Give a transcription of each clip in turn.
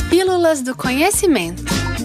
Pílulas do Conhecimento.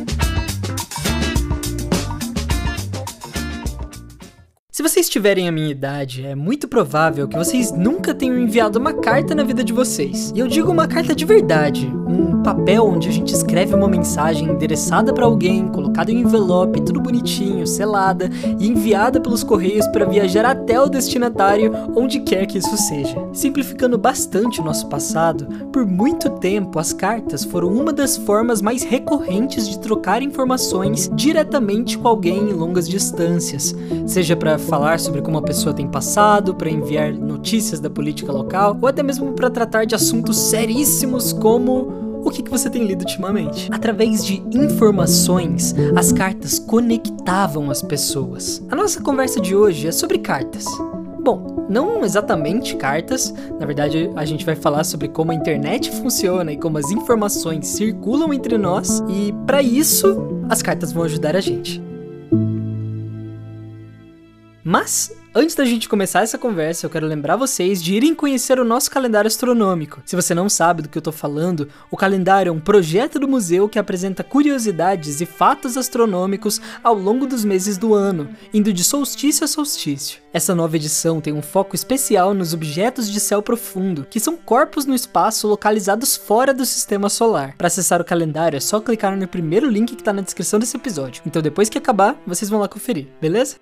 Se vocês tiverem a minha idade, é muito provável que vocês nunca tenham enviado uma carta na vida de vocês. E eu digo uma carta de verdade, um papel onde a gente escreve uma mensagem endereçada para alguém, colocada em um envelope, tudo bonitinho, selada e enviada pelos correios para viajar até o destinatário, onde quer que isso seja. Simplificando bastante o nosso passado, por muito tempo as cartas foram uma das formas mais recorrentes de trocar informações diretamente com alguém em longas distâncias, seja para falar sobre como a pessoa tem passado, para enviar notícias da política local, ou até mesmo para tratar de assuntos seríssimos como o que você tem lido ultimamente. Através de informações, as cartas conectavam as pessoas. A nossa conversa de hoje é sobre cartas. Bom, não exatamente cartas, na verdade a gente vai falar sobre como a internet funciona e como as informações circulam entre nós, e para isso as cartas vão ajudar a gente. Mas, antes da gente começar essa conversa, eu quero lembrar vocês de irem conhecer o nosso calendário astronômico. Se você não sabe do que eu tô falando, o calendário é um projeto do museu que apresenta curiosidades e fatos astronômicos ao longo dos meses do ano, indo de solstício a solstício. Essa nova edição tem um foco especial nos objetos de céu profundo, que são corpos no espaço localizados fora do sistema solar. Para acessar o calendário é só clicar no primeiro link que tá na descrição desse episódio. Então depois que acabar, vocês vão lá conferir, beleza?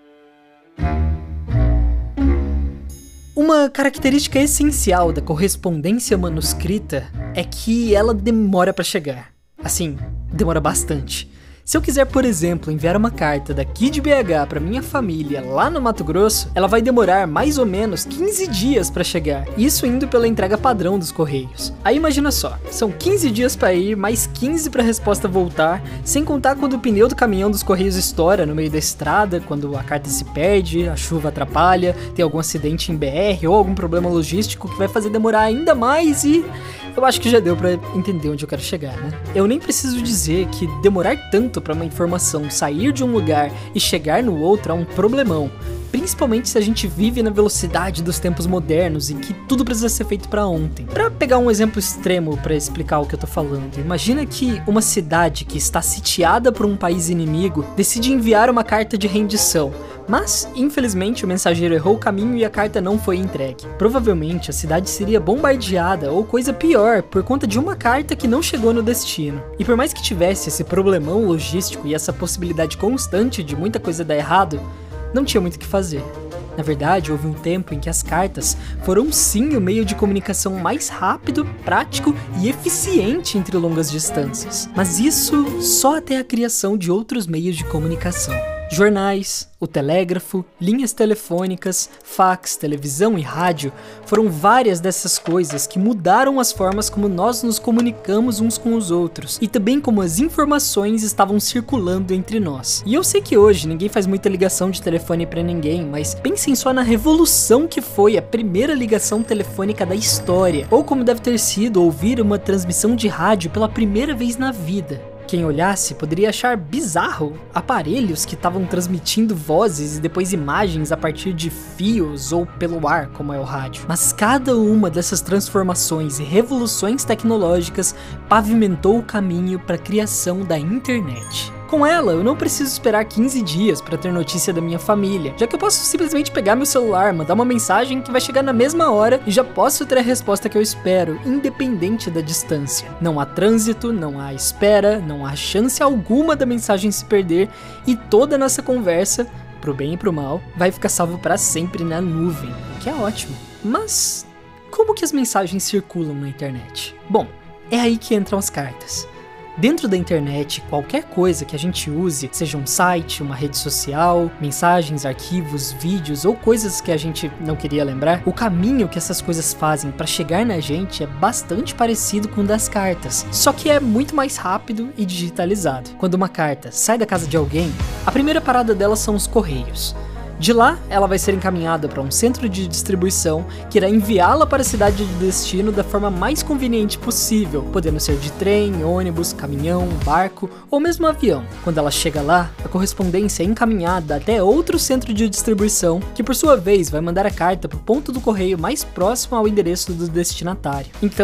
Uma característica essencial da correspondência manuscrita é que ela demora para chegar. Assim, demora bastante. Se eu quiser, por exemplo, enviar uma carta daqui de BH para minha família lá no Mato Grosso, ela vai demorar mais ou menos 15 dias para chegar, isso indo pela entrega padrão dos correios. Aí imagina só, são 15 dias para ir, mais 15 para a resposta voltar, sem contar quando o pneu do caminhão dos correios estoura no meio da estrada, quando a carta se perde, a chuva atrapalha, tem algum acidente em BR ou algum problema logístico que vai fazer demorar ainda mais e... eu acho que já deu pra entender onde eu quero chegar, né? Eu nem preciso dizer que demorar tanto pra uma informação sair de um lugar e chegar no outro é um problemão. Principalmente se a gente vive na velocidade dos tempos modernos, em que tudo precisa ser feito pra ontem. Pra pegar um exemplo extremo pra explicar o que eu tô falando, imagina que uma cidade que está sitiada por um país inimigo decide enviar uma carta de rendição. Mas, infelizmente, o mensageiro errou o caminho e a carta não foi entregue. Provavelmente, a cidade seria bombardeada ou coisa pior por conta de uma carta que não chegou no destino. E por mais que tivesse esse problemão logístico e essa possibilidade constante de muita coisa dar errado, não tinha muito o que fazer. Na verdade, houve um tempo em que as cartas foram sim o meio de comunicação mais rápido, prático e eficiente entre longas distâncias. Mas isso só até a criação de outros meios de comunicação. Jornais, o telégrafo, linhas telefônicas, fax, televisão e rádio foram várias dessas coisas que mudaram as formas como nós nos comunicamos uns com os outros e também como as informações estavam circulando entre nós. E eu sei que hoje ninguém faz muita ligação de telefone pra ninguém, mas pensem só na revolução que foi a primeira ligação telefônica da história, ou como deve ter sido ouvir uma transmissão de rádio pela primeira vez na vida. Quem olhasse poderia achar bizarro aparelhos que estavam transmitindo vozes e depois imagens a partir de fios ou pelo ar, como é o rádio. Mas cada uma dessas transformações e revoluções tecnológicas pavimentou o caminho para a criação da internet. Com ela, eu não preciso esperar 15 dias para ter notícia da minha família, já que eu posso simplesmente pegar meu celular, mandar uma mensagem que vai chegar na mesma hora e já posso ter a resposta que eu espero, independente da distância. Não há trânsito, não há espera, não há chance alguma da mensagem se perder e toda a nossa conversa, pro bem e pro mal, vai ficar salvo para sempre na nuvem, o que é ótimo. Mas como que as mensagens circulam na internet? Bom, é aí que entram as cartas. Dentro da internet, qualquer coisa que a gente use, seja um site, uma rede social, mensagens, arquivos, vídeos ou coisas que a gente não queria lembrar, o caminho que essas coisas fazem para chegar na gente é bastante parecido com o das cartas, só que é muito mais rápido e digitalizado. Quando uma carta sai da casa de alguém, a primeira parada dela são os correios. De lá, ela vai ser encaminhada para um centro de distribuição que irá enviá-la para a cidade de destino da forma mais conveniente possível, podendo ser de trem, ônibus, caminhão, barco ou mesmo avião. Quando ela chega lá, a correspondência é encaminhada até outro centro de distribuição, que por sua vez vai mandar a carta para o ponto do correio mais próximo ao endereço do destinatário. Então,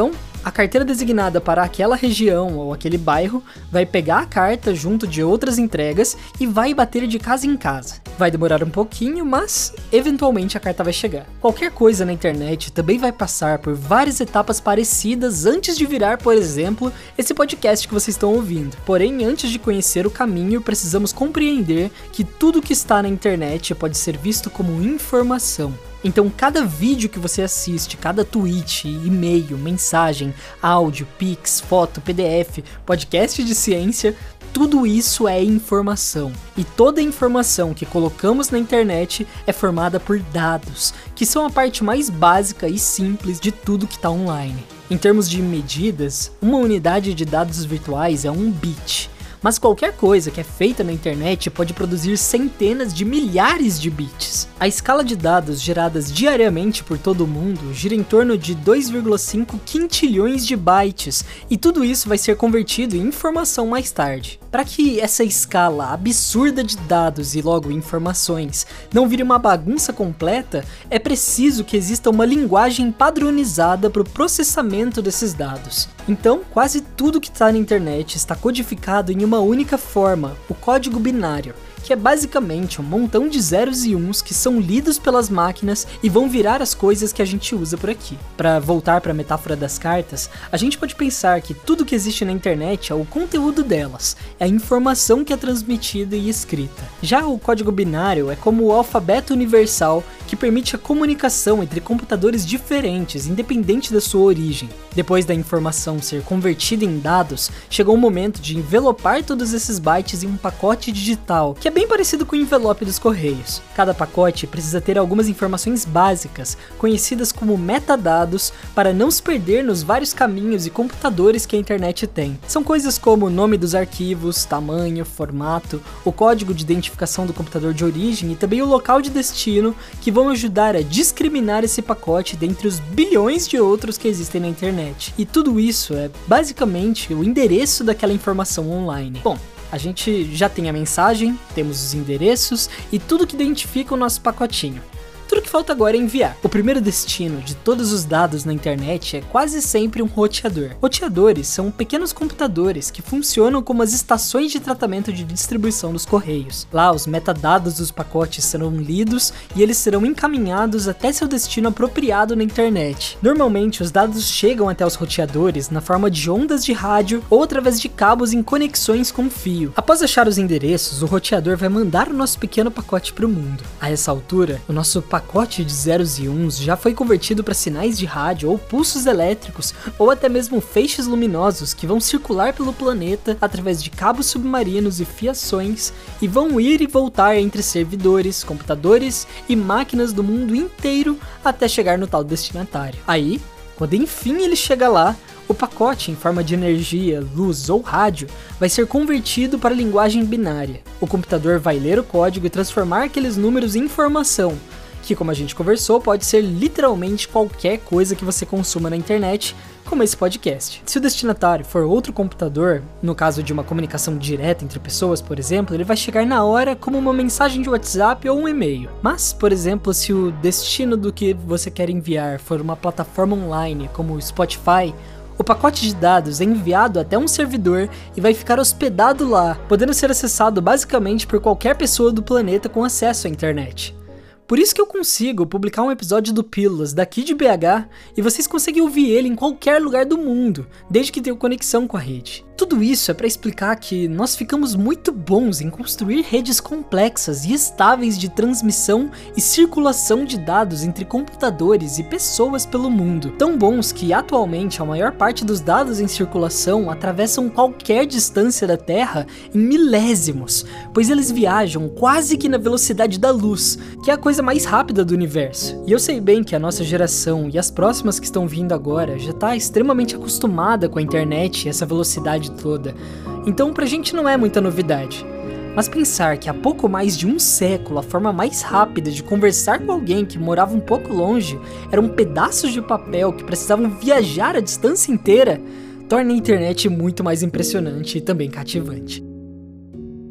A carteira designada para aquela região ou aquele bairro vai pegar a carta junto de outras entregas e vai bater de casa em casa. Vai demorar um pouquinho, mas eventualmente a carta vai chegar. Qualquer coisa na internet também vai passar por várias etapas parecidas antes de virar, por exemplo, esse podcast que vocês estão ouvindo. Porém, antes de conhecer o caminho, precisamos compreender que tudo que está na internet pode ser visto como informação. Então, cada vídeo que você assiste, cada tweet, e-mail, mensagem, áudio, pix, foto, PDF, podcast de ciência, tudo isso é informação. E toda informação que colocamos na internet é formada por dados, que são a parte mais básica e simples de tudo que está online. Em termos de medidas, uma unidade de dados virtuais é 1 bit. Mas qualquer coisa que é feita na internet pode produzir centenas de milhares de bits. A escala de dados geradas diariamente por todo mundo gira em torno de 2,5 quintilhões de bytes, e tudo isso vai ser convertido em informação mais tarde. Para que essa escala absurda de dados e logo informações não vire uma bagunça completa, é preciso que exista uma linguagem padronizada para o processamento desses dados. Então, quase tudo que está na internet está codificado em uma única forma, o código binário, que é basicamente um montão de zeros e uns que são lidos pelas máquinas e vão virar as coisas que a gente usa por aqui. Para voltar para a metáfora das cartas, a gente pode pensar que tudo que existe na internet é o conteúdo delas, é a informação que é transmitida e escrita. Já o código binário é como o alfabeto universal que permite a comunicação entre computadores diferentes, independente da sua origem. Depois da informação ser convertida em dados, chegou o momento de envelopar todos esses bytes em um pacote digital, que é bem parecido com o envelope dos correios. Cada pacote precisa ter algumas informações básicas, conhecidas como metadados, para não se perder nos vários caminhos e computadores que a internet tem. São coisas como o nome dos arquivos, tamanho, formato, o código de identificação do computador de origem e também o local de destino, que vão ajudar a discriminar esse pacote dentre os bilhões de outros que existem na internet. E tudo isso é basicamente o endereço daquela informação online. Bom, a gente já tem a mensagem, temos os endereços e tudo que identifica o nosso pacotinho. Tudo que falta agora é enviar. O primeiro destino de todos os dados na internet é quase sempre um roteador. Roteadores são pequenos computadores que funcionam como as estações de tratamento de distribuição dos correios. Lá, os metadados dos pacotes serão lidos e eles serão encaminhados até seu destino apropriado na internet. Normalmente, os dados chegam até os roteadores na forma de ondas de rádio ou através de cabos em conexões com fio. Após achar os endereços, o roteador vai mandar o nosso pequeno pacote para o mundo. A essa altura, o nosso pacote de zeros e uns já foi convertido para sinais de rádio ou pulsos elétricos ou até mesmo feixes luminosos que vão circular pelo planeta através de cabos submarinos e fiações e vão ir e voltar entre servidores, computadores e máquinas do mundo inteiro até chegar no tal destinatário. Aí, quando enfim ele chega lá, o pacote, em forma de energia, luz ou rádio, vai ser convertido para a linguagem binária. O computador vai ler o código e transformar aqueles números em informação, que, como a gente conversou, pode ser literalmente qualquer coisa que você consuma na internet, como esse podcast. Se o destinatário for outro computador, no caso de uma comunicação direta entre pessoas, por exemplo, ele vai chegar na hora como uma mensagem de WhatsApp ou um e-mail. Mas, por exemplo, se o destino do que você quer enviar for uma plataforma online, como o Spotify, o pacote de dados é enviado até um servidor e vai ficar hospedado lá, podendo ser acessado basicamente por qualquer pessoa do planeta com acesso à internet. Por isso que eu consigo publicar um episódio do Pílulas daqui de BH e vocês conseguem ouvir ele em qualquer lugar do mundo, desde que tenham conexão com a rede. Tudo isso é para explicar que nós ficamos muito bons em construir redes complexas e estáveis de transmissão e circulação de dados entre computadores e pessoas pelo mundo. Tão bons que atualmente a maior parte dos dados em circulação atravessam qualquer distância da Terra em milésimos, pois eles viajam quase que na velocidade da luz, que é a coisa mais rápida do universo. E eu sei bem que a nossa geração e as próximas que estão vindo agora já está extremamente acostumada com a internet e essa velocidade toda, então pra gente não é muita novidade. Mas pensar que há pouco mais de um século a forma mais rápida de conversar com alguém que morava um pouco longe eram pedaços de papel que precisavam viajar a distância inteira, torna a internet muito mais impressionante e também cativante.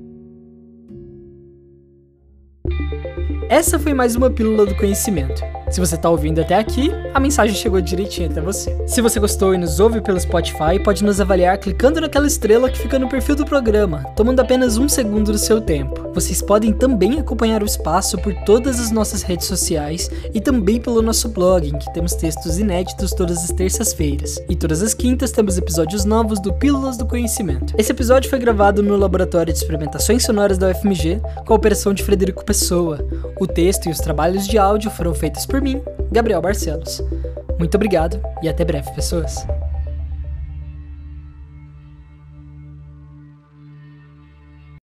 Essa foi mais uma Pílula do Conhecimento. Se você tá ouvindo até aqui, a mensagem chegou direitinho até você. Se você gostou e nos ouve pelo Spotify, pode nos avaliar clicando naquela estrela que fica no perfil do programa, tomando apenas 1 segundo do seu tempo. Vocês podem também acompanhar o espaço por todas as nossas redes sociais e também pelo nosso blog, em que temos textos inéditos todas as terças-feiras. E todas as quintas temos episódios novos do Pílulas do Conhecimento. Esse episódio foi gravado no Laboratório de Experimentações Sonoras da UFMG, com a operação de Frederico Pessoa. O texto e os trabalhos de áudio foram feitos por mim, Gabriel Barcelos. Muito obrigado e até breve, pessoas.